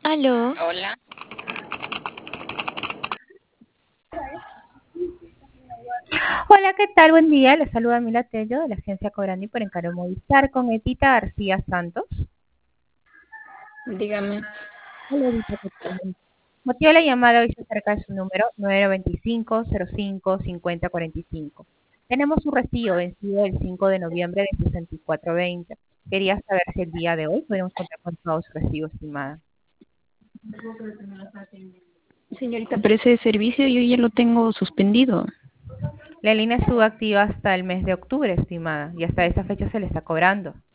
Aló, Hola. Hola, ¿qué tal? Buen día. Les saluda Mila Tello de la agencia Cobrandi por Encaro Movistar con Etita García Santos. Dígame. Hola, Edita, ¿qué tal? Motivo de la llamada hoy se acerca de su número 925-05-5045. Tenemos un recibo vencido el 5 de noviembre de 6420. Quería saber si el día de hoy podemos contar con todo su recibo, estimada. Señorita, pero ese servicio yo ya lo tengo suspendido. La línea estuvo activa hasta el mes de octubre, estimada, y hasta esa fecha se le está cobrando.